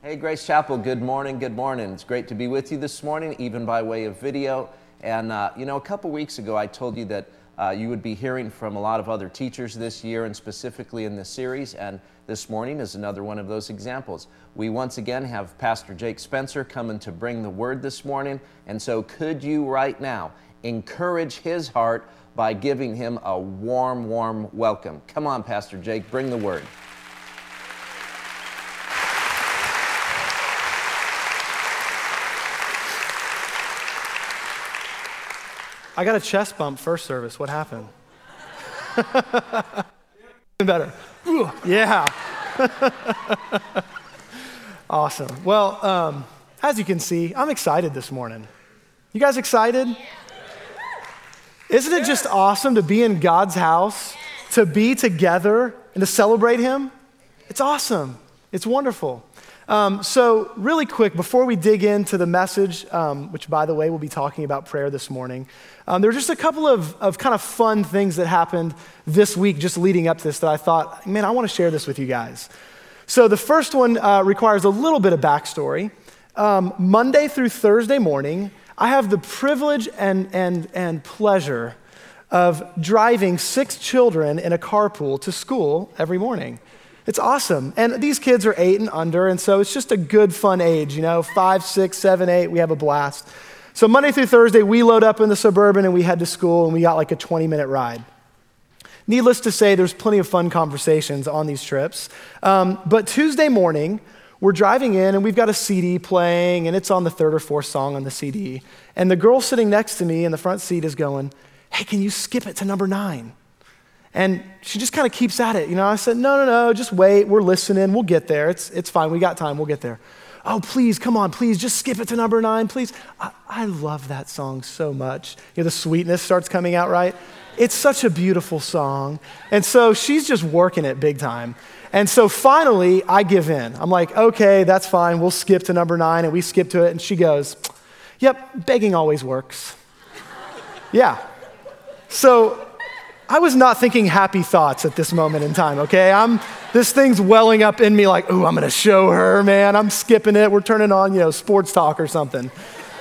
Hey, Grace Chapel, good morning, good morning. It's great to be with you this morning, even by way of video. And, a couple weeks ago, I told you that you would be hearing from a lot of other teachers this year and specifically in this series. And this morning is another one of those examples. We once again have Pastor Jake Spencer coming to bring the word this morning. And so could you right now encourage his heart by giving him a warm, warm welcome? Come on, Pastor Jake, bring the word. I got a chest bump first service. What happened? Better. Yeah. Awesome. Well, as you can see, I'm excited this morning. You guys excited? Isn't it just awesome to be in God's house, to be together, and to celebrate Him? It's awesome. It's wonderful. So really quick, before we dig into the message, which by the way, we'll be talking about prayer this morning, there were just a couple of kind of fun things that happened this week just leading up to this that I thought, man, I want to share this with you guys. So the first one requires a little bit of backstory. Monday through Thursday morning, I have the privilege and pleasure of driving 6 children in a carpool to school every morning. It's awesome. And these kids are 8 and under, and so it's just a good, fun age, 5, 6, 7, 8, we have a blast. So Monday through Thursday, we load up in the Suburban and we head to school, and we got like a 20-minute ride. Needless to say, there's plenty of fun conversations on these trips. But Tuesday morning, we're driving in, and we've got a CD playing, and it's on the 3rd or 4th song on the CD. And the girl sitting next to me in the front seat is going, hey, can you skip it to number 9? And she just kind of keeps at it. I said, no, just wait. We're listening. We'll get there. It's fine. We got time. We'll get there. Oh, please, come on, please, just skip it to number 9, please. I love that song so much. The sweetness starts coming out, right? It's such a beautiful song. And so she's just working it big time. And so finally, I give in. I'm like, okay, that's fine. We'll skip to number 9, and we skip to it. And she goes, yep, begging always works. Yeah. So I was not thinking happy thoughts at this moment in time, okay? This thing's welling up in me like, ooh, I'm gonna show her, man. I'm skipping it. We're turning on, sports talk or something.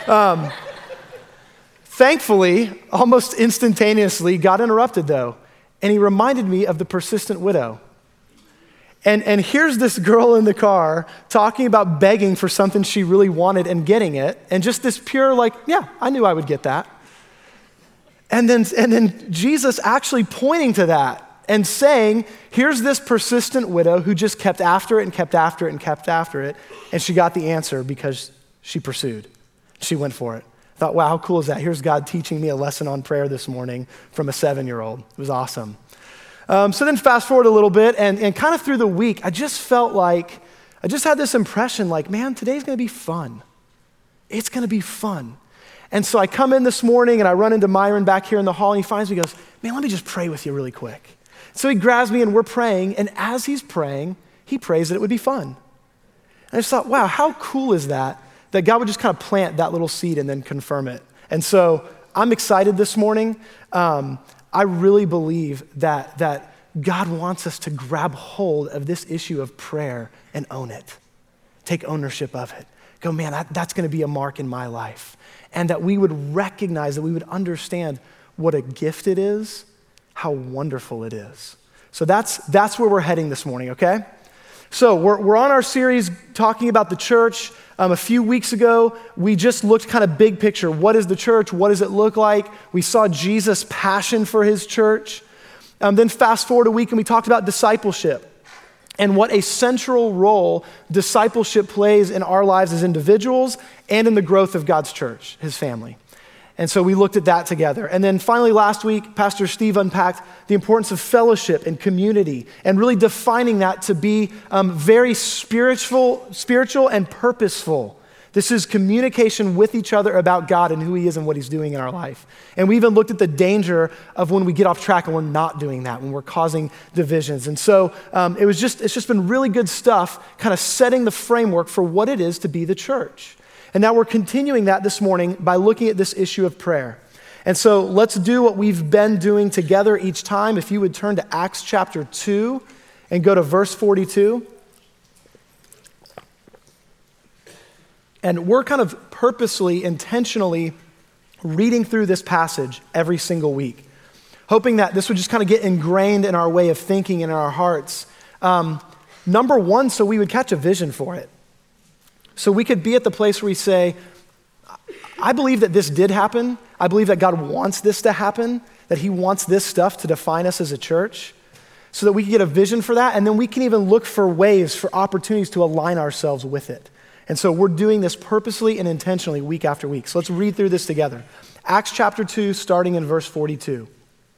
Thankfully, almost instantaneously, got interrupted though, and he reminded me of the persistent widow. And here's this girl in the car talking about begging for something she really wanted and getting it, and just this pure like, yeah, I knew I would get that. And then Jesus actually pointing to that and saying, here's this persistent widow who just kept after it and kept after it and kept after it, and she got the answer because she pursued. She went for it. I thought, wow, how cool is that? Here's God teaching me a lesson on prayer this morning from a 7-year-old. It was awesome. So then fast forward a little bit, and kind of through the week, I just felt like, I just had this impression like, man, today's gonna be fun. It's gonna be fun. And so I come in this morning and I run into Myron back here in the hall, and he finds me and goes, man, let me just pray with you really quick. So he grabs me and we're praying, and as he's praying, he prays that it would be fun. And I just thought, wow, how cool is that God would just kind of plant that little seed and then confirm it. And so I'm excited this morning. I really believe that God wants us to grab hold of this issue of prayer and own it. Take ownership of it. Go, man, that's gonna be a mark in my life. And that we would recognize, that we would understand what a gift it is, how wonderful it is. So that's where we're heading this morning, okay? So we're on our series talking about the church. A few weeks ago, we just looked kind of big picture. What is the church? What does it look like? We saw Jesus' passion for his church. Then fast forward a week and we talked about discipleship and what a central role discipleship plays in our lives as individuals and in the growth of God's church, his family. And so we looked at that together. And then finally last week, Pastor Steve unpacked the importance of fellowship and community and really defining that to be very spiritual and purposeful. This is communication with each other about God and who he is and what he's doing in our life. And we even looked at the danger of when we get off track and we're not doing that, when we're causing divisions. And so it's just been really good stuff, kind of setting the framework for what it is to be the church. And now we're continuing that this morning by looking at this issue of prayer. And so let's do what we've been doing together each time. If you would turn to Acts chapter 2 and go to verse 42. And we're kind of purposely, intentionally reading through this passage every single week, hoping that this would just kind of get ingrained in our way of thinking and in our hearts. Number one, so we would catch a vision for it. So we could be at the place where we say, I believe that this did happen. I believe that God wants this to happen, that he wants this stuff to define us as a church, so that we can get a vision for that, and then we can even look for ways, for opportunities to align ourselves with it. And so we're doing this purposely and intentionally week after week. So let's read through this together. Acts chapter 2, starting in verse 42.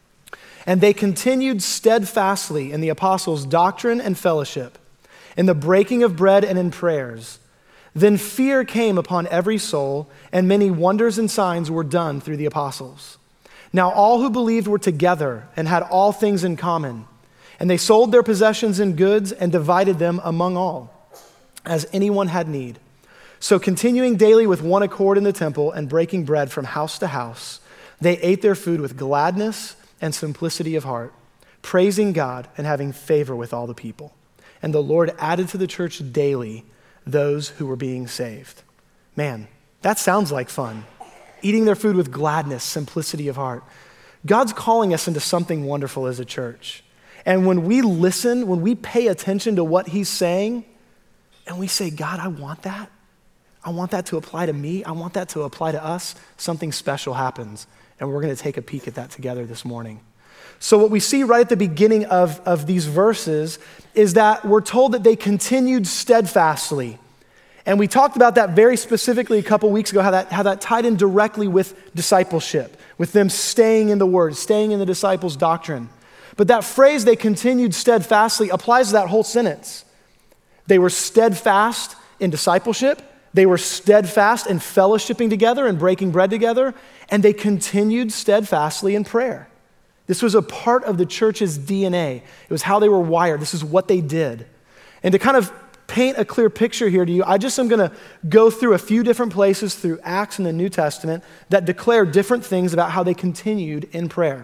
And they continued steadfastly in the apostles' doctrine and fellowship, in the breaking of bread and in prayers. Then fear came upon every soul, and many wonders and signs were done through the apostles. Now all who believed were together and had all things in common. And they sold their possessions and goods and divided them among all, as anyone had need. So continuing daily with one accord in the temple and breaking bread from house to house, they ate their food with gladness and simplicity of heart, praising God and having favor with all the people. And the Lord added to the church daily those who were being saved. Man, that sounds like fun. Eating their food with gladness, simplicity of heart. God's calling us into something wonderful as a church. And when we listen, when we pay attention to what he's saying, and we say, God, I want that. I want that to apply to me. I want that to apply to us. Something special happens. And we're going to take a peek at that together this morning. So what we see right at the beginning of these verses is that we're told that they continued steadfastly. And we talked about that very specifically a couple weeks ago, how that tied in directly with discipleship, with them staying in the word, staying in the disciples' doctrine. But that phrase, they continued steadfastly, applies to that whole sentence. They were steadfast in discipleship. They were steadfast in fellowshipping together and breaking bread together. And they continued steadfastly in prayer. This was a part of the church's DNA. It was how they were wired. This is what they did. And to kind of paint a clear picture here to you, I just am going to go through a few different places through Acts and the New Testament that declare different things about how they continued in prayer.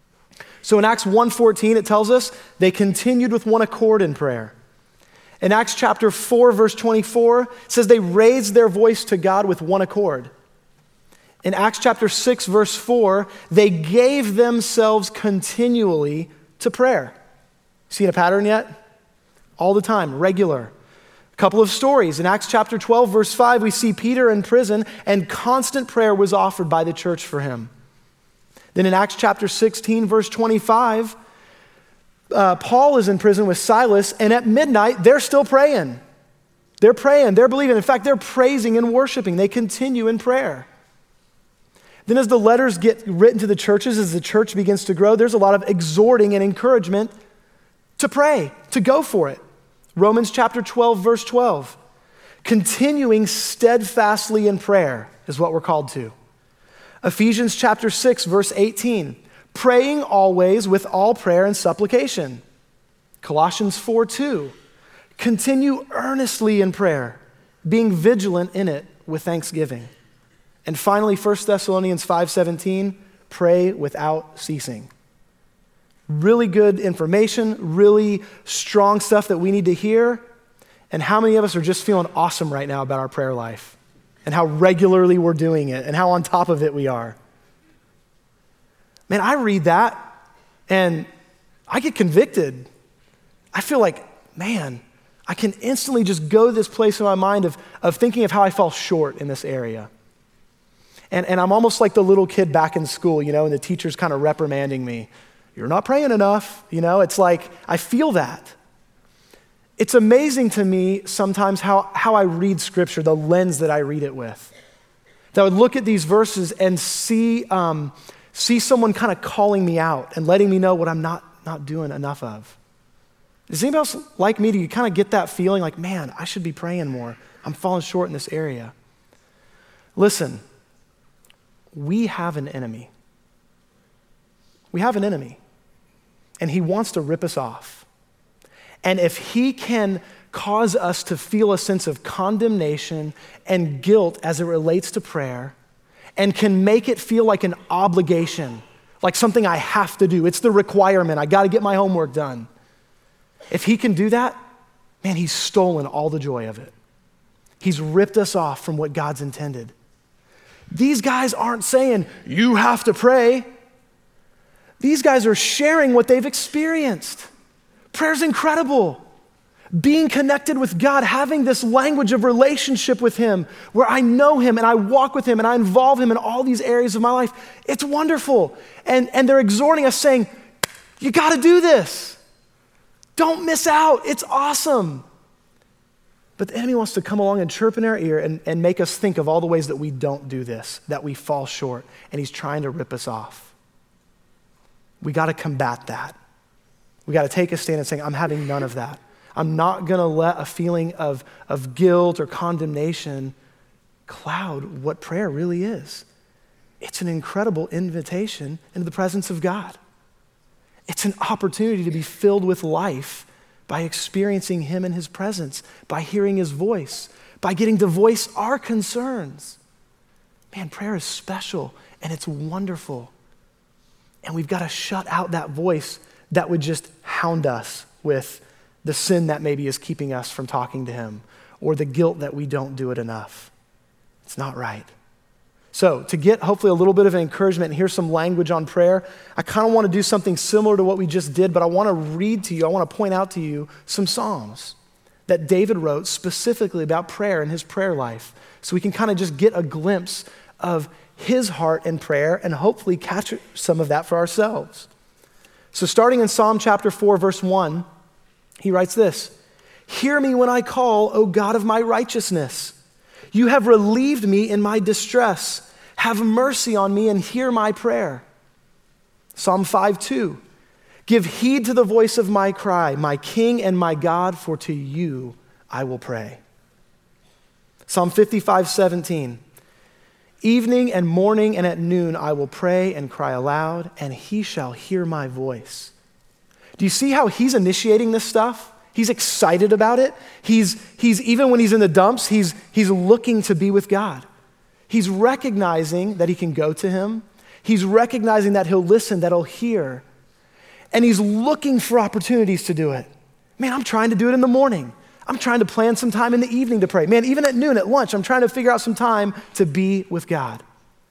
So in Acts 1:14, it tells us they continued with one accord in prayer. In Acts chapter 4, verse 24, it says they raised their voice to God with one accord. In Acts chapter 6, verse 4, they gave themselves continually to prayer. Seen a pattern yet? All the time, regular. A couple of stories. In Acts chapter 12, verse 5, we see Peter in prison, and constant prayer was offered by the church for him. Then in Acts chapter 16, verse 25, Paul is in prison with Silas, and at midnight, they're still praying. They're praying, they're believing. In fact, they're praising and worshiping. They continue in prayer. Then as the letters get written to the churches, as the church begins to grow, there's a lot of exhorting and encouragement to pray, to go for it. Romans chapter 12, verse 12. Continuing steadfastly in prayer is what we're called to. Ephesians chapter 6, verse 18. Praying always with all prayer and supplication. Colossians 4:2. Continue earnestly in prayer, being vigilant in it with thanksgiving. And finally, 1 Thessalonians 5:17, pray without ceasing. Really good information, really strong stuff that we need to hear. And how many of us are just feeling awesome right now about our prayer life and how regularly we're doing it and how on top of it we are? Man, I read that and I get convicted. I feel like, man, I can instantly just go to this place in my mind of thinking of how I fall short in this area. And I'm almost like the little kid back in school, and the teacher's kind of reprimanding me. You're not praying enough. It's like, I feel that. It's amazing to me sometimes how I read Scripture, the lens that I read it with. That I would look at these verses and see someone kind of calling me out and letting me know what I'm not doing enough of. Does anybody else like me? Do you kind of get that feeling like, man, I should be praying more. I'm falling short in this area. Listen, we have an enemy. We have an enemy. And he wants to rip us off. And if he can cause us to feel a sense of condemnation and guilt as it relates to prayer, and can make it feel like an obligation, like something I have to do. It's the requirement. I got to get my homework done. If he can do that, man, he's stolen all the joy of it. He's ripped us off from what God's intended. These guys aren't saying, you have to pray. These guys are sharing what they've experienced. Prayer's incredible. Being connected with God, having this language of relationship with Him, where I know Him and I walk with Him and I involve Him in all these areas of my life, it's wonderful. And they're exhorting us saying, you gotta do this. Don't miss out, it's awesome. But the enemy wants to come along and chirp in our ear and make us think of all the ways that we don't do this, that we fall short, and he's trying to rip us off. We gotta combat that. We gotta take a stand and say, I'm having none of that. I'm not gonna let a feeling of guilt or condemnation cloud what prayer really is. It's an incredible invitation into the presence of God. It's an opportunity to be filled with life by experiencing Him in His presence, by hearing His voice, by getting to voice our concerns. Man, prayer is special and it's wonderful. And we've got to shut out that voice that would just hound us with the sin that maybe is keeping us from talking to Him, or the guilt that we don't do it enough. It's not right. So to get hopefully a little bit of encouragement and hear some language on prayer, I kind of want to do something similar to what we just did, but I want to read to you, I want to point out to you some Psalms that David wrote specifically about prayer and his prayer life, so we can kind of just get a glimpse of his heart in prayer and hopefully catch some of that for ourselves. So starting in Psalm chapter 4, verse 1, he writes this: "Hear me when I call, O God of my righteousness. You have relieved me in my distress. Have mercy on me and hear my prayer." Psalm 5:2, "Give heed to the voice of my cry, my King and my God, for to you I will pray." Psalm 55:17, "Evening and morning and at noon I will pray and cry aloud, and he shall hear my voice." Do you see how he's initiating this stuff? He's excited about it. He's even when he's in the dumps, he's looking to be with God. He's recognizing that he can go to him. He's recognizing that he'll listen, that he'll hear. And he's looking for opportunities to do it. Man, I'm trying to do it in the morning. I'm trying to plan some time in the evening to pray. Man, even at noon, at lunch, I'm trying to figure out some time to be with God.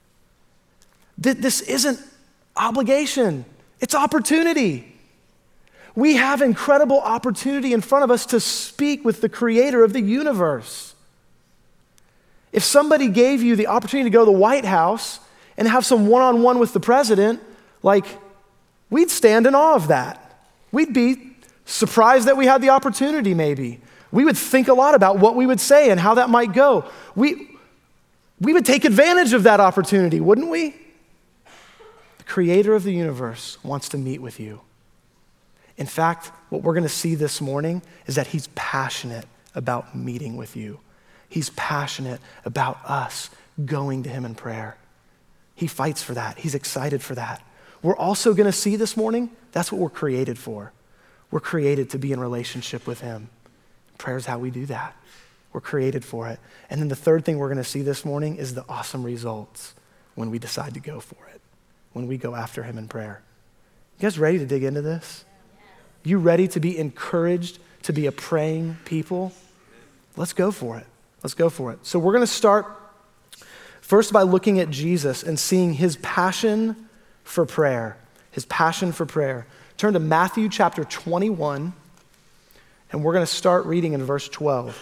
This isn't obligation. It's opportunity. We have incredible opportunity in front of us to speak with the creator of the universe. If somebody gave you the opportunity to go to the White House and have some one-on-one with the president, we'd stand in awe of that. We'd be surprised that we had the opportunity maybe. We would think a lot about what we would say and how that might go. We would take advantage of that opportunity, wouldn't we? The creator of the universe wants to meet with you. In fact, what we're going to see this morning is that he's passionate about meeting with you. He's passionate about us going to him in prayer. He fights for that. He's excited for that. We're also going to see this morning, that's what we're created for. We're created to be in relationship with him. Prayer is how we do that. We're created for it. And then the third thing we're going to see this morning is the awesome results when we decide to go for it, when we go after him in prayer. You guys ready to dig into this? You ready to be encouraged to be a praying people? Let's go for it. Let's go for it. So we're going to start first by looking at Jesus and seeing his passion for prayer. His passion for prayer. Turn to Matthew chapter 21, and we're going to start reading in verse 12.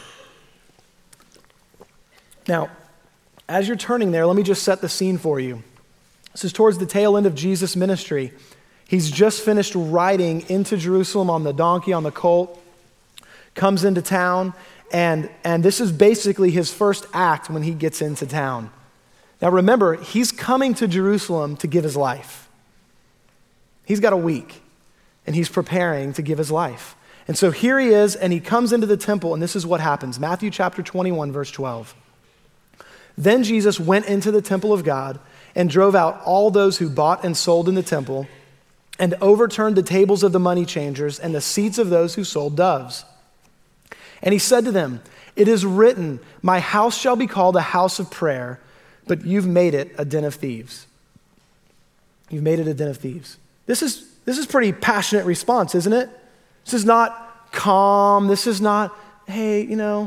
Now, as you're turning there, let me just set the scene for you. This is towards the tail end of Jesus' ministry. He's just finished riding into Jerusalem on the donkey, on the colt, comes into town, and this is basically his first act when he gets into town. Now remember, he's coming to Jerusalem to give his life. He's got a week, and he's preparing to give his life. And so here he is, and he comes into the temple, and this is what happens. Matthew chapter 21, verse 12. "Then Jesus went into the temple of God and drove out all those who bought and sold in the temple, and overturned the tables of the money changers and the seats of those who sold doves. And he said to them, 'It is written, my house shall be called a house of prayer, but you've made it a den of thieves.'" You've made it a den of thieves. This is pretty passionate response, isn't it? This is not calm. This is not, hey,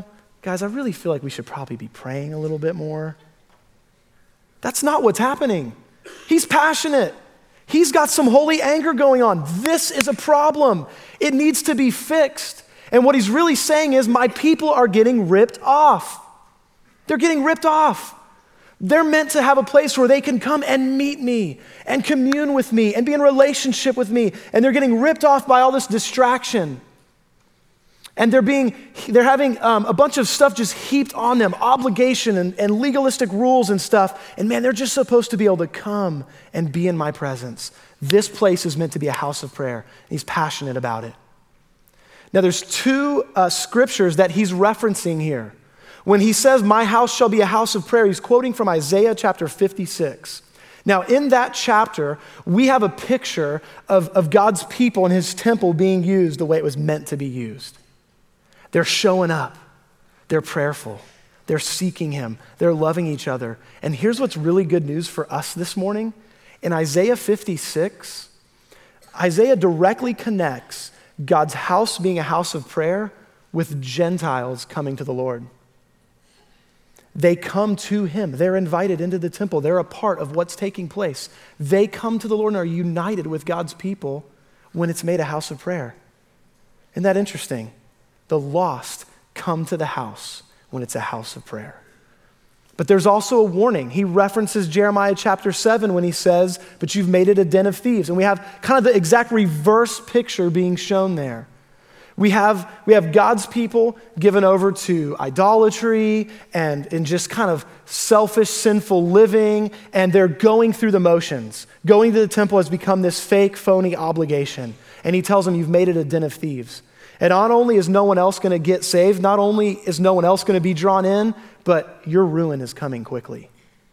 guys, I really feel like we should probably be praying a little bit more. That's not what's happening. He's passionate. He's got some holy anger going on. This is a problem. It needs to be fixed. And what he's really saying is, my people are getting ripped off. They're getting ripped off. They're meant to have a place where they can come and meet me and commune with me and be in relationship with me. And they're getting ripped off by all this distraction. And they're having a bunch of stuff just heaped on them, obligation and legalistic rules and stuff. And man, they're just supposed to be able to come and be in my presence. This place is meant to be a house of prayer. And he's passionate about it. Now there's two scriptures that he's referencing here. When he says, my house shall be a house of prayer, he's quoting from Isaiah chapter 56. Now, in that chapter, we have a picture of God's people and his temple being used the way it was meant to be used. They're showing up. They're prayerful. They're seeking him. They're loving each other. And here's what's really good news for us this morning. In Isaiah 56, Isaiah directly connects God's house being a house of prayer with Gentiles coming to the Lord. They come to him. They're invited into the temple. They're a part of what's taking place. They come to the Lord and are united with God's people when it's made a house of prayer. Isn't that interesting? The lost come to the house when it's a house of prayer. But there's also a warning. He references Jeremiah chapter 7 when he says, but you've made it a den of thieves. And we have kind of the exact reverse picture being shown there. We have God's people given over to idolatry and just kind of selfish, sinful living, and they're going through the motions. Going to the temple has become this fake, phony obligation. And he tells them, you've made it a den of thieves. And not only is no one else going to get saved, not only is no one else going to be drawn in, but your ruin is coming quickly.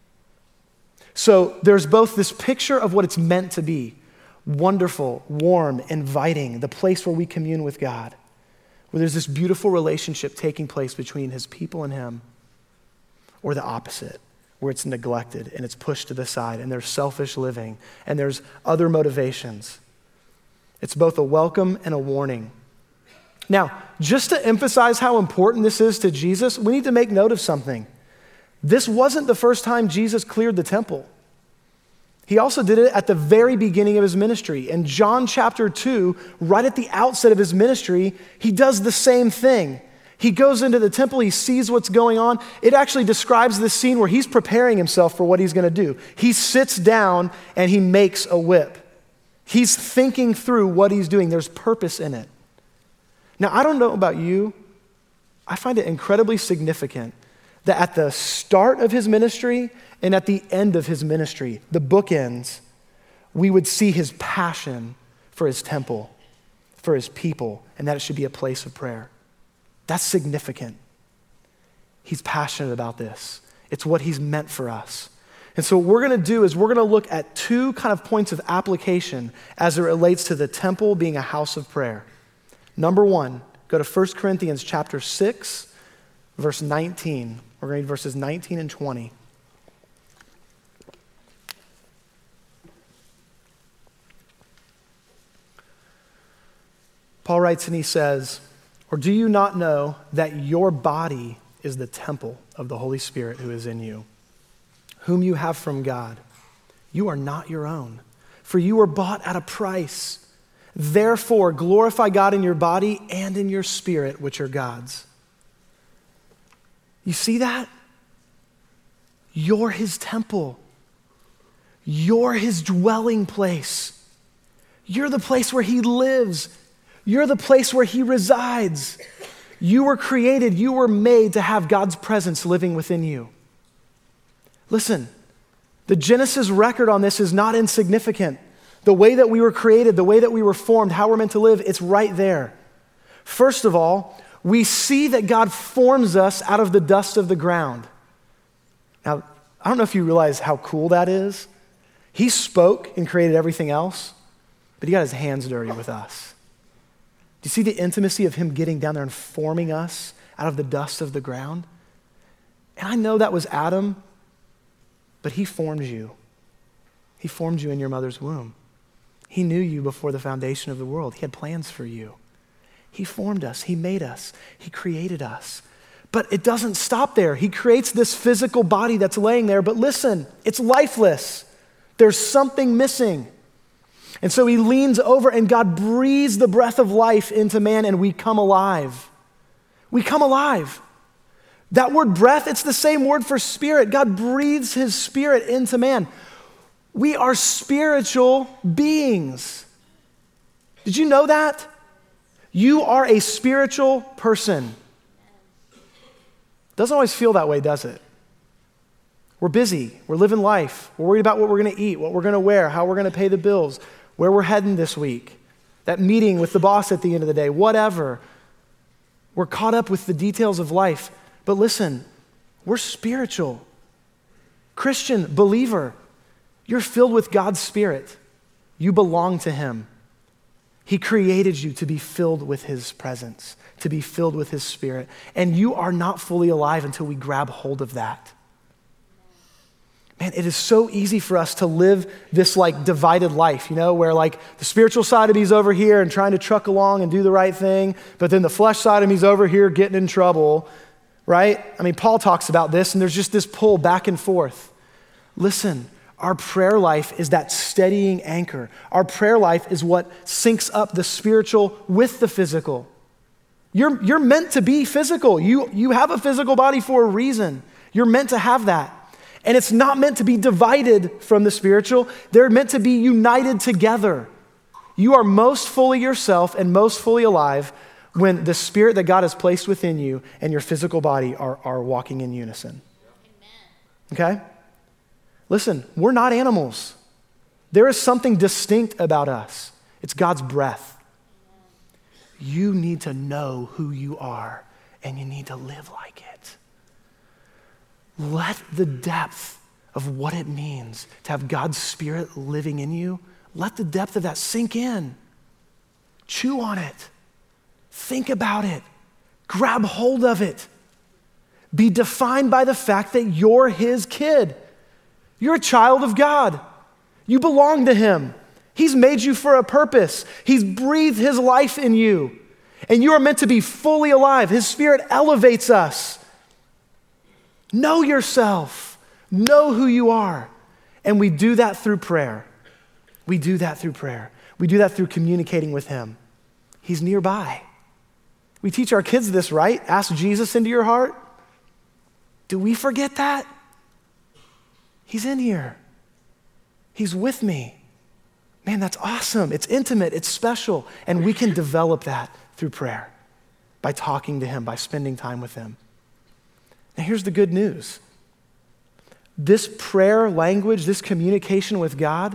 So there's both this picture of what it's meant to be, wonderful, warm, inviting, the place where we commune with God, where there's this beautiful relationship taking place between his people and him, or the opposite, where it's neglected and it's pushed to the side and there's selfish living and there's other motivations. It's both a welcome and a warning. Now, just to emphasize how important this is to Jesus, we need to make note of something. This wasn't the first time Jesus cleared the temple. He also did it at the very beginning of his ministry. In John chapter 2, right at the outset of his ministry, he does the same thing. He goes into the temple, he sees what's going on. It actually describes this scene where he's preparing himself for what he's going to do. He sits down and he makes a whip. He's thinking through what he's doing. There's purpose in it. Now, I don't know about you, I find it incredibly significant that at the start of his ministry and at the end of his ministry, the bookends, we would see his passion for his temple, for his people, and that it should be a place of prayer. That's significant. He's passionate about this. It's what he's meant for us. And so what we're going to do is we're going to look at two kind of points of application as it relates to the temple being a house of prayer. Number one, go to 1 Corinthians chapter 6, verse 19. We're going to read verses 19 and 20. Paul writes and he says, or do you not know that your body is the temple of the Holy Spirit who is in you, whom you have from God? You are not your own, for you were bought at a price. Therefore, glorify God in your body and in your spirit, which are God's. You see that? You're his temple. You're his dwelling place. You're the place where he lives. You're the place where he resides. You were created, you were made to have God's presence living within you. Listen, the Genesis record on this is not insignificant. The way that we were created, the way that we were formed, how we're meant to live, it's right there. First of all, we see that God forms us out of the dust of the ground. Now, I don't know if you realize how cool that is. He spoke and created everything else, but he got his hands dirty with us. Do you see the intimacy of him getting down there and forming us out of the dust of the ground? And I know that was Adam, but he formed you. He formed you in your mother's womb. He knew you before the foundation of the world. He had plans for you. He formed us. He made us. He created us. But it doesn't stop there. He creates this physical body that's laying there, but listen, it's lifeless. There's something missing. And so he leans over and God breathes the breath of life into man and we come alive. We come alive. That word breath, it's the same word for spirit. God breathes his spirit into man. We are spiritual beings. Did you know that? You are a spiritual person. Doesn't always feel that way, does it? We're busy. We're living life. We're worried about what we're going to eat, what we're going to wear, how we're going to pay the bills, where we're heading this week, that meeting with the boss at the end of the day, whatever. We're caught up with the details of life. But listen, we're spiritual. Christian, believer, you're filled with God's Spirit. You belong to him. He created you to be filled with his presence, to be filled with his Spirit. And you are not fully alive until we grab hold of that. Man, it is so easy for us to live this like divided life, where like the spiritual side of me is over here and trying to truck along and do the right thing, but then the flesh side of me is over here getting in trouble, right? I mean, Paul talks about this and there's just this pull back and forth. Listen, our prayer life is that steadying anchor. Our prayer life is what syncs up the spiritual with the physical. You're meant to be physical. You have a physical body for a reason. You're meant to have that. And it's not meant to be divided from the spiritual. They're meant to be united together. You are most fully yourself and most fully alive when the spirit that God has placed within you and your physical body are walking in unison. Okay? Listen, we're not animals. There is something distinct about us. It's God's breath. You need to know who you are and you need to live like it. Let the depth of what it means to have God's Spirit living in you, let the depth of that sink in. Chew on it. Think about it. Grab hold of it. Be defined by the fact that you're his kid. You're a child of God. You belong to him. He's made you for a purpose. He's breathed his life in you. And you are meant to be fully alive. His Spirit elevates us. Know yourself. Know who you are. And we do that through prayer. We do that through prayer. We do that through communicating with him. He's nearby. We teach our kids this, right? Ask Jesus into your heart. Do we forget that? He's in here. He's with me. Man, that's awesome. It's intimate. It's special. And we can develop that through prayer, by talking to him, by spending time with him. Now, here's the good news. This prayer language, this communication with God,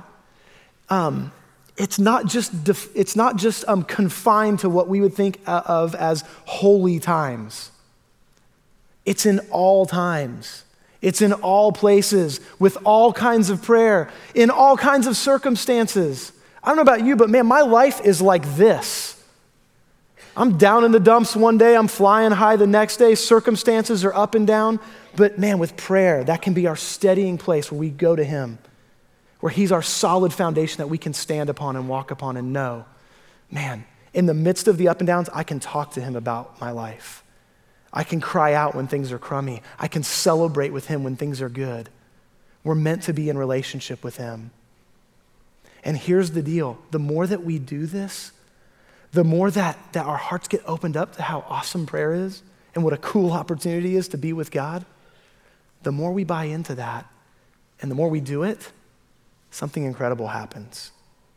it's not just confined to what we would think of as holy times. It's in all times. It's in all places, with all kinds of prayer, in all kinds of circumstances. I don't know about you, but man, my life is like this. I'm down in the dumps one day, I'm flying high the next day, circumstances are up and down. But man, with prayer, that can be our steadying place where we go to him, where he's our solid foundation that we can stand upon and walk upon and know, man, in the midst of the up and downs, I can talk to him about my life. I can cry out when things are crummy. I can celebrate with him when things are good. We're meant to be in relationship with him. And here's the deal. The more that we do this, the more that our hearts get opened up to how awesome prayer is and what a cool opportunity is to be with God, the more we buy into that and the more we do it, something incredible happens.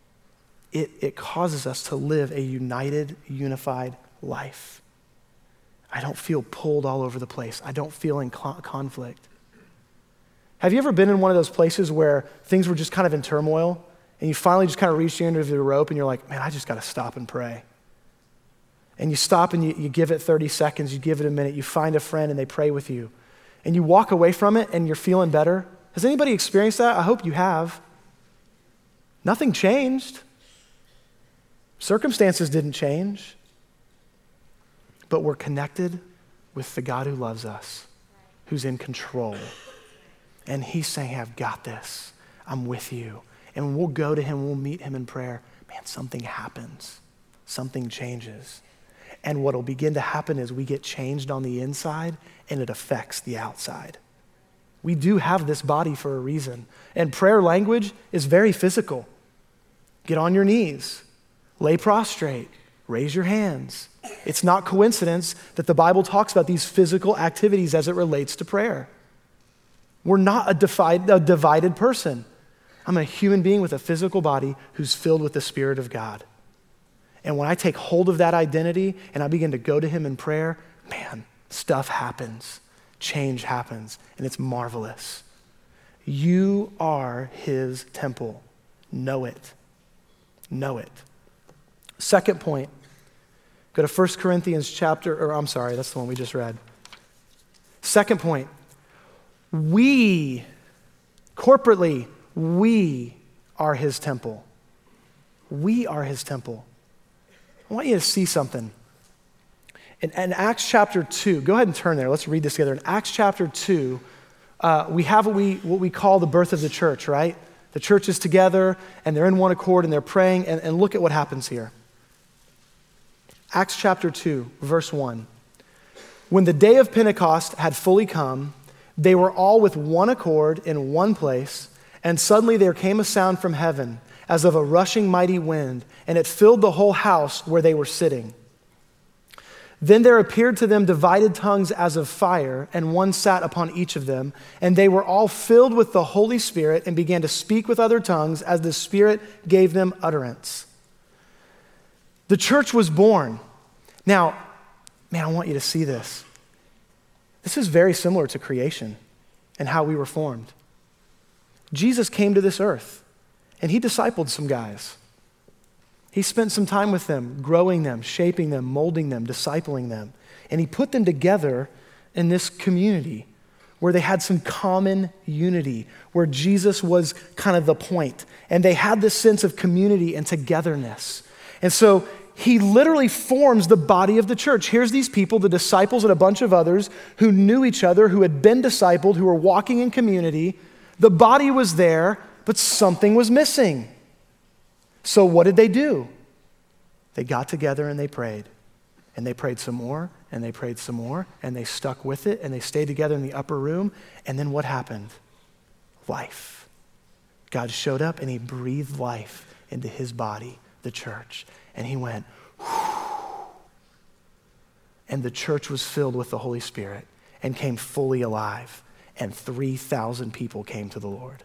It causes us to live a united, unified life. I don't feel pulled all over the place. I don't feel in conflict. Have you ever been in one of those places where things were just kind of in turmoil and you finally just kind of reached the end of the rope and you're like, man, I just got to stop and pray. And you stop and you give it 30 seconds, you give it a minute, you find a friend and they pray with you. And you walk away from it and you're feeling better. Has anybody experienced that? I hope you have. Nothing changed. Circumstances didn't change. But we're connected with the God who loves us, who's in control. And he's saying, hey, I've got this. I'm with you. And when we'll go to him, we'll meet him in prayer, man, something happens. Something changes. And what will begin to happen is we get changed on the inside and it affects the outside. We do have this body for a reason. And prayer language is very physical. Get on your knees, lay prostrate, raise your hands. It's not coincidence that the Bible talks about these physical activities as it relates to prayer. We're not a divided person. I'm a human being with a physical body who's filled with the Spirit of God. And when I take hold of that identity and I begin to go to him in prayer, man, stuff happens, change happens, and it's marvelous. You are his temple. Know it. Know it. Second point, go to 1 Corinthians that's the one we just read. Second point, corporately, we are his temple. We are his temple. I want you to see something. In Acts chapter 2, go ahead and turn there. Let's read this together. In Acts chapter 2, we have what we call the birth of the church, right? The church is together, and they're in one accord, and they're praying, and look at what happens here. Acts chapter 2, verse 1. When the day of Pentecost had fully come, they were all with one accord in one place, and suddenly there came a sound from heaven, as of a rushing mighty wind, and it filled the whole house where they were sitting. Then there appeared to them divided tongues as of fire, and one sat upon each of them, and they were all filled with the Holy Spirit and began to speak with other tongues as the Spirit gave them utterance. The church was born. Now, man, I want you to see this. This is very similar to creation and how we were formed. Jesus came to this earth, and he discipled some guys. He spent some time with them, growing them, shaping them, molding them, discipling them. And he put them together in this community where they had some common unity, where Jesus was kind of the point. And they had this sense of community and togetherness. And so he literally forms the body of the church. Here's these people, the disciples and a bunch of others who knew each other, who had been discipled, who were walking in community. The body was there, but something was missing. So what did they do? They got together and they prayed. And they prayed some more, and they prayed some more, and they stuck with it, and they stayed together in the upper room. And then what happened? Life. God showed up and he breathed life into his body, the church. And he went, whew. And the church was filled with the Holy Spirit and came fully alive. And 3,000 people came to the Lord.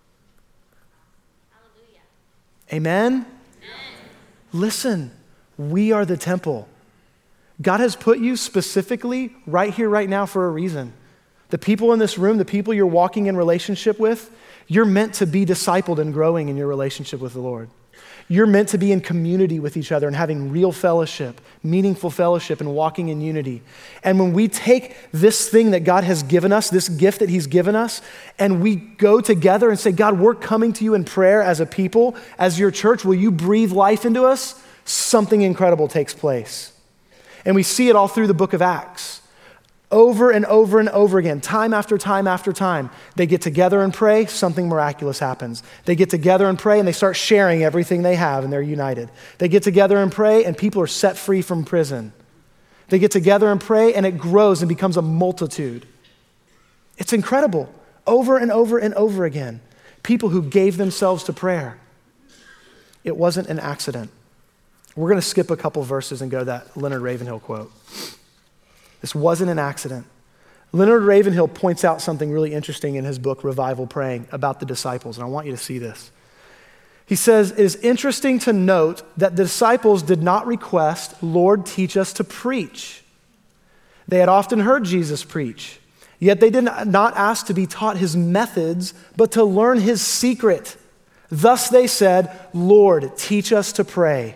Amen? Amen? Listen, we are the temple. God has put you specifically right here, right now for a reason. The people in this room, the people you're walking in relationship with, you're meant to be discipled and growing in your relationship with the Lord. You're meant to be in community with each other and having real fellowship, meaningful fellowship, and walking in unity. And when we take this thing that God has given us, this gift that he's given us, and we go together and say, God, we're coming to you in prayer as a people, as your church, will you breathe life into us? Something incredible takes place. And we see it all through the book of Acts. Over and over and over again, time after time after time, they get together and pray, something miraculous happens. They get together and pray, and they start sharing everything they have, and they're united. They get together and pray, and people are set free from prison. They get together and pray, and it grows and becomes a multitude. It's incredible. Over and over and over again, people who gave themselves to prayer. It wasn't an accident. We're going to skip a couple verses and go to that Leonard Ravenhill quote. This wasn't an accident. Leonard Ravenhill points out something really interesting in his book, Revival Praying, about the disciples, and I want you to see this. He says, it is interesting to note that the disciples did not request, Lord, teach us to preach. They had often heard Jesus preach, yet they did not ask to be taught his methods, but to learn his secret. Thus they said, Lord, teach us to pray.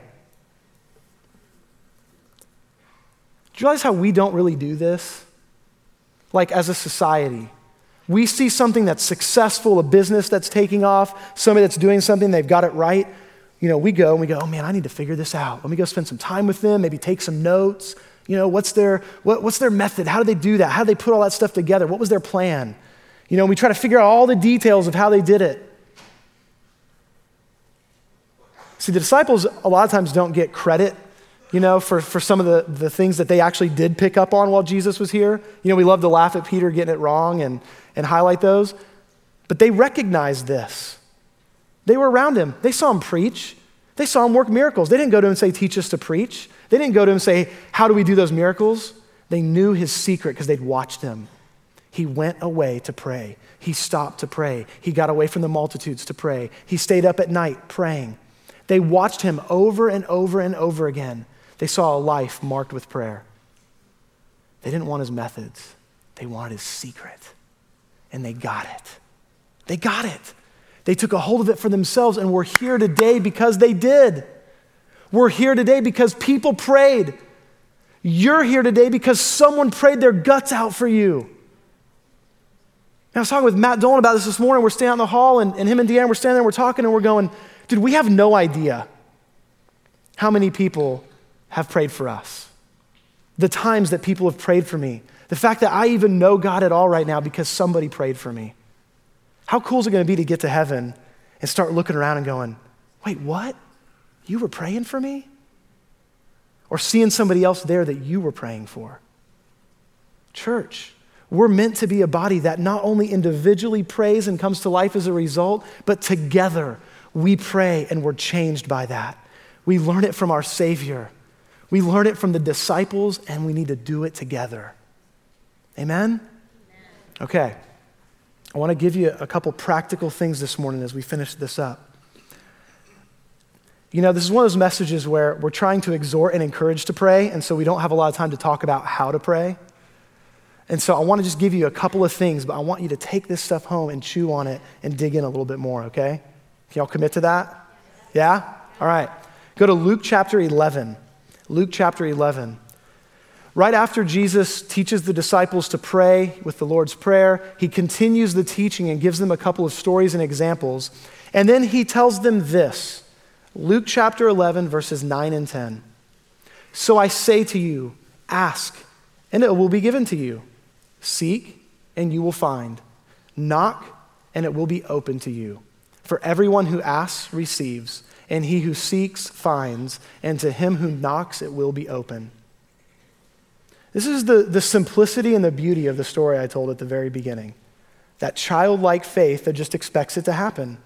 Do you realize how we don't really do this? Like as a society. We see something that's successful, a business that's taking off, somebody that's doing something, they've got it right. You know, we go, oh man, I need to figure this out. Let me go spend some time with them, maybe take some notes. You know, what's their method? How do they do that? How do they put all that stuff together? What was their plan? You know, we try to figure out all the details of how they did it. See, the disciples a lot of times don't get credit for some of the things that they actually did pick up on while Jesus was here. We love to laugh at Peter getting it wrong and highlight those. But they recognized this. They were around him. They saw him preach. They saw him work miracles. They didn't go to him and say, teach us to preach. They didn't go to him and say, how do we do those miracles? They knew his secret because they'd watched him. He went away to pray. He stopped to pray. He got away from the multitudes to pray. He stayed up at night praying. They watched him over and over and over again. They saw a life marked with prayer. They didn't want his methods. They wanted his secret. And they got it. They got it. They took a hold of it for themselves, and we're here today because they did. We're here today because people prayed. You're here today because someone prayed their guts out for you. I was talking with Matt Dolan about this morning. We're standing out in the hall, and him and Deanne were standing there, we're talking, and we're going, dude, we have no idea how many people have prayed for us. The times that people have prayed for me. The fact that I even know God at all right now because somebody prayed for me. How cool is it going to be to get to heaven and start looking around and going, wait, what? You were praying for me? Or seeing somebody else there that you were praying for. Church, we're meant to be a body that not only individually prays and comes to life as a result, but together we pray and we're changed by that. We learn it from our Savior. We learn it from the disciples, and we need to do it together. Amen? Okay. I want to give you a couple practical things this morning as we finish this up. This is one of those messages where we're trying to exhort and encourage to pray, and so we don't have a lot of time to talk about how to pray. And so I want to just give you a couple of things, but I want you to take this stuff home and chew on it and dig in a little bit more, okay? Can y'all commit to that? Yeah? All right. Go to Luke chapter 11. Luke chapter 11. Right after Jesus teaches the disciples to pray with the Lord's Prayer, he continues the teaching and gives them a couple of stories and examples. And then he tells them this. Luke chapter 11, verses 9 and 10. So I say to you, ask, and it will be given to you. Seek, and you will find. Knock, and it will be open to you. For everyone who asks receives, and he who seeks finds, and to him who knocks it will be open. This is the simplicity and the beauty of the story I told at the very beginning. That childlike faith that just expects it to happen.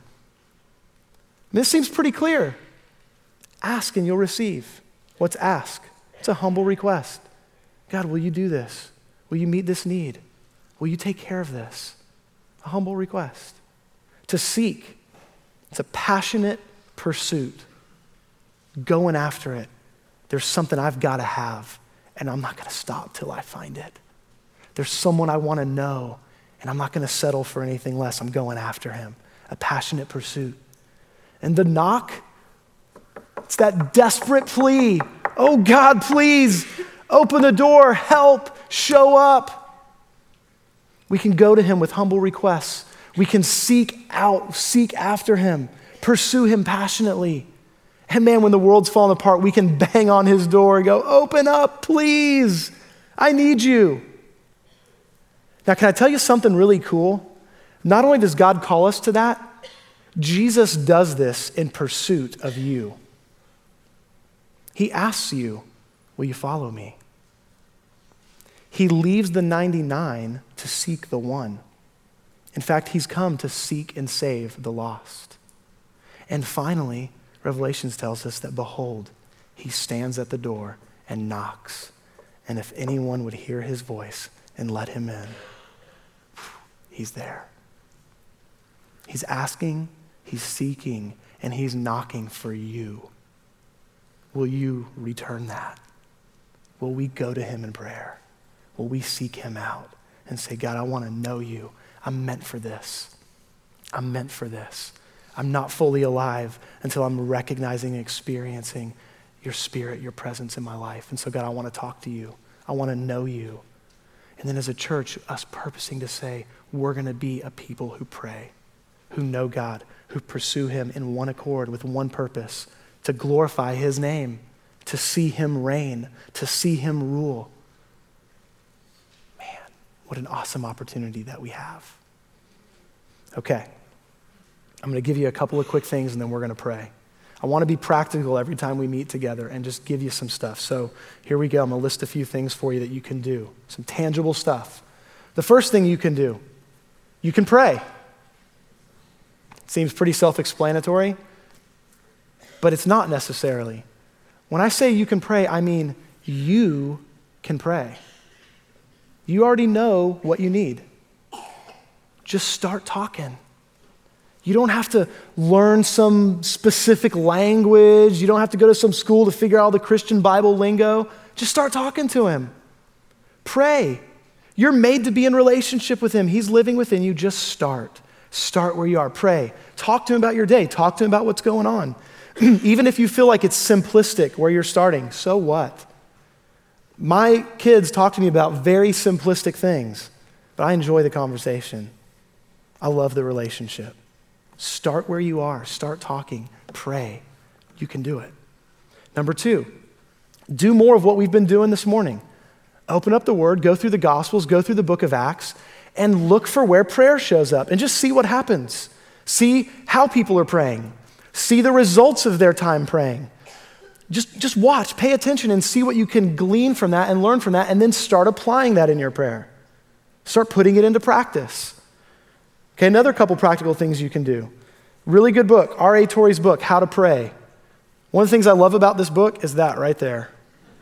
This seems pretty clear. Ask and you'll receive. What's ask? It's a humble request. God, will you do this? Will you meet this need? Will you take care of this? A humble request. To seek, it's a passionate pursuit. Going after it. There's something I've got to have, and I'm not going to stop till I find it. There's someone I want to know, and I'm not going to settle for anything less. I'm going after him. A passionate pursuit. And the knock, it's that desperate plea. Oh God, please open the door, help, show up. We can go to him with humble requests. We can seek after him, pursue him passionately. And man, when the world's falling apart, we can bang on his door and go, open up, please. I need you. Now, can I tell you something really cool? Not only does God call us to that, Jesus does this in pursuit of you. He asks you, will you follow me? He leaves the 99 to seek the one. In fact, he's come to seek and save the lost. And finally, Revelations tells us that, behold, he stands at the door and knocks. And if anyone would hear his voice and let him in, he's there. He's asking, he's seeking, and he's knocking for you. Will you return that? Will we go to him in prayer? Will we seek him out and say, God, I want to know you. I'm meant for this. I'm meant for this. I'm not fully alive until I'm recognizing and experiencing your spirit, your presence in my life. And so, God, I want to talk to you. I want to know you. And then as a church, us purposing to say, we're going to be a people who pray, who know God, who pursue him in one accord with one purpose, to glorify his name, to see him reign, to see him rule. Man, what an awesome opportunity that we have. Okay. I'm going to give you a couple of quick things and then we're going to pray. I want to be practical every time we meet together and just give you some stuff. So here we go. I'm going to list a few things for you that you can do, some tangible stuff. The first thing you can do, you can pray. Seems pretty self-explanatory, but it's not necessarily. When I say you can pray, I mean you can pray. You already know what you need. Just start talking. You don't have to learn some specific language. You don't have to go to some school to figure out all the Christian Bible lingo. Just start talking to him. Pray. You're made to be in relationship with him. He's living within you. Just start. Start where you are. Pray. Talk to him about your day. Talk to him about what's going on. Even if you feel like it's simplistic where you're starting, so what? My kids talk to me about very simplistic things, but I enjoy the conversation. I love the relationship. Start where you are. Start talking. Pray. You can do it. Number 2, do more of what we've been doing this morning. Open up the Word, go through the Gospels, go through the book of Acts, and look for where prayer shows up and just see what happens. See how people are praying. See the results of their time praying. Just watch, pay attention, and see what you can glean from that and learn from that, and then start applying that in your prayer. Start putting it into practice. Okay, another couple practical things you can do. Really good book, R.A. Torrey's book, How to Pray. One of the things I love about this book is that right there.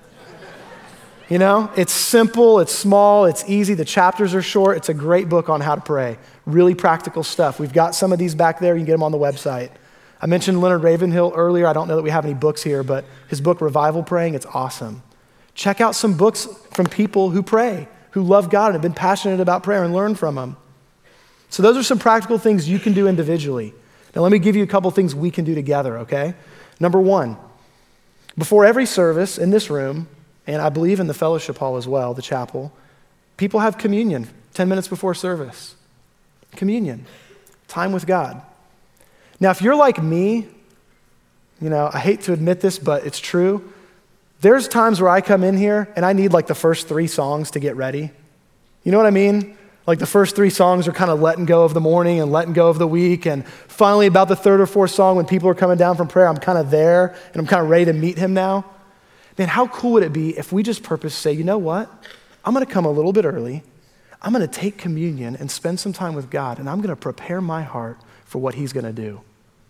You know, it's simple, it's small, it's easy, the chapters are short. It's a great book on how to pray. Really practical stuff. We've got some of these back there. You can get them on the website. I mentioned Leonard Ravenhill earlier. I don't know that we have any books here, but his book, Revival Praying, it's awesome. Check out some books from people who pray, who love God and have been passionate about prayer, and learn from them. So those are some practical things you can do individually. Now let me give you a couple things we can do together, okay? Number 1, before every service in this room, and I believe in the fellowship hall as well, the chapel, people have communion 10 minutes before service. Communion, time with God. Now, if you're like me, you know, I hate to admit this, but it's true. There's times where I come in here and I need like the first 3 songs to get ready. You know what I mean? Like the first 3 songs are kind of letting go of the morning and letting go of the week. And finally, about the 3rd or 4th song, when people are coming down from prayer, I'm kind of there and I'm kind of ready to meet him now. Man, how cool would it be if we just purpose say, you know what? I'm going to come a little bit early. I'm going to take communion and spend some time with God, and I'm going to prepare my heart for what he's going to do.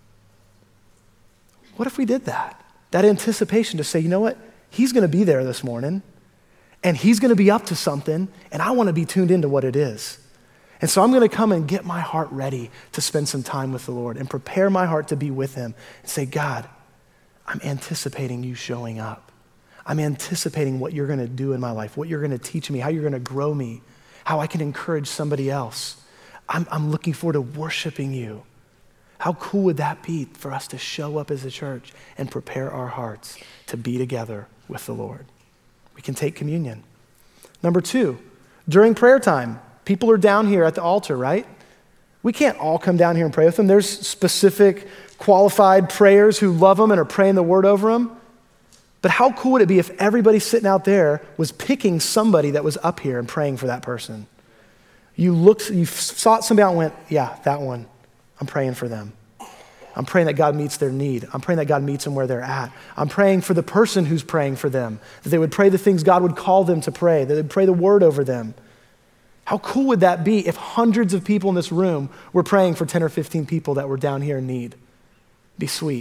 What if we did that? That anticipation to say, you know what? He's going to be there this morning, and he's going to be up to something, and I want to be tuned into what it is. And so I'm going to come and get my heart ready to spend some time with the Lord and prepare my heart to be with him and say, God, I'm anticipating you showing up. I'm anticipating what you're going to do in my life, what you're going to teach me, how you're going to grow me, how I can encourage somebody else. I'm looking forward to worshiping you. How cool would that be for us to show up as a church and prepare our hearts to be together with the Lord? We can take communion. Number 2, during prayer time, people are down here at the altar, right? We can't all come down here and pray with them. There's specific qualified prayers who love them and are praying the word over them. But how cool would it be if everybody sitting out there was picking somebody that was up here and praying for that person? You sought somebody out and went, yeah, that one. I'm praying for them. I'm praying that God meets their need. I'm praying that God meets them where they're at. I'm praying for the person who's praying for them, that they would pray the things God would call them to pray, that they'd pray the word over them. How cool would that be if hundreds of people in this room were praying for 10 or 15 people that were down here in need? Be sweet.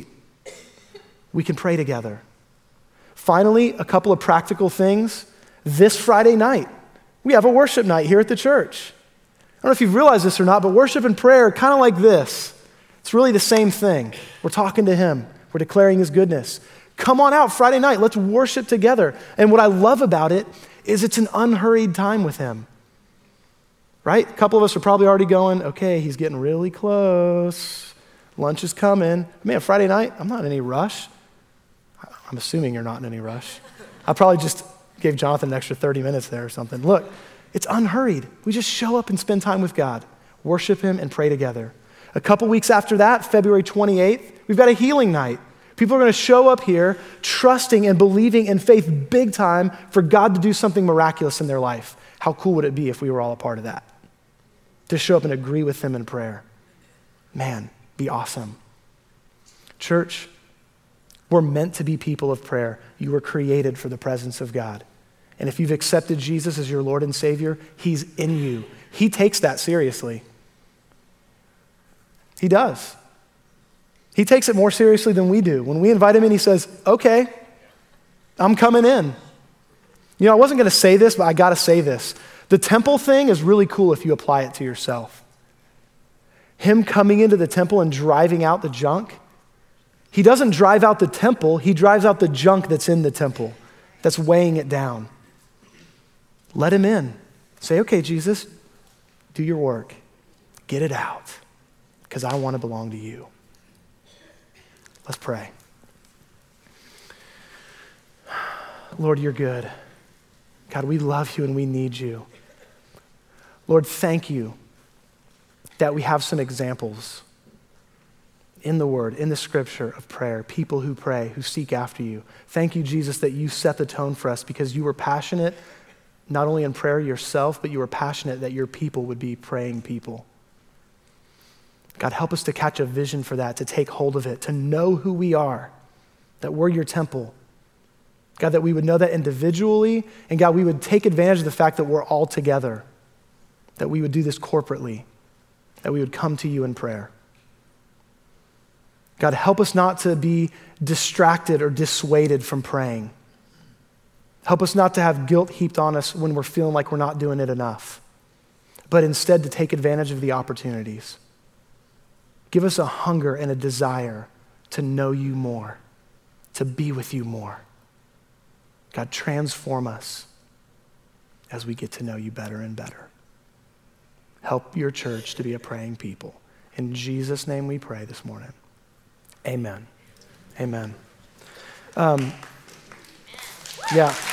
We can pray together. Finally, a couple of practical things. This Friday night, we have a worship night here at the church. I don't know if you've realized this or not, but worship and prayer are kind of like this. It's really the same thing. We're talking to him. We're declaring his goodness. Come on out Friday night. Let's worship together. And what I love about it is it's an unhurried time with him. Right? A couple of us are probably already going, okay, he's getting really close. Lunch is coming. Man, Friday night, I'm not in any rush. I'm assuming you're not in any rush. I probably just gave Jonathan an extra 30 minutes there or something. Look, it's unhurried. We just show up and spend time with God, worship him, and pray together. A couple weeks after that, February 28th, we've got a healing night. People are going to show up here trusting and believing in faith big time for God to do something miraculous in their life. How cool would it be if we were all a part of that? To show up and agree with him in prayer. Man, be awesome. Church, We're meant to be people of prayer. You were created for the presence of God. And if you've accepted Jesus as your Lord and Savior, he's in you. He takes that seriously. He does. He takes it more seriously than we do. When we invite him in, he says, okay, I'm coming in. I wasn't going to say this, but I got to say this. The temple thing is really cool if you apply it to yourself. Him coming into the temple and driving out the junk, he doesn't drive out the temple, he drives out the junk that's in the temple, that's weighing it down. Let him in. Say, okay, Jesus, do your work. Get it out, because I want to belong to you. Let's pray. Lord, you're good. God, we love you and we need you. Lord, thank you that we have some examples in the Word, in the Scripture of prayer, people who pray, who seek after you. Thank you, Jesus, that you set the tone for us because you were passionate not only in prayer yourself, but you were passionate that your people would be praying people. God, help us to catch a vision for that, to take hold of it, to know who we are, that we're your temple. God, that we would know that individually, and God, we would take advantage of the fact that we're all together, that we would do this corporately, that we would come to you in prayer. God, help us not to be distracted or dissuaded from praying. Help us not to have guilt heaped on us when we're feeling like we're not doing it enough, but instead to take advantage of the opportunities. Give us a hunger and a desire to know you more, to be with you more. God, transform us as we get to know you better and better. Help your church to be a praying people. In Jesus' name we pray this morning. Amen. Amen. Yeah.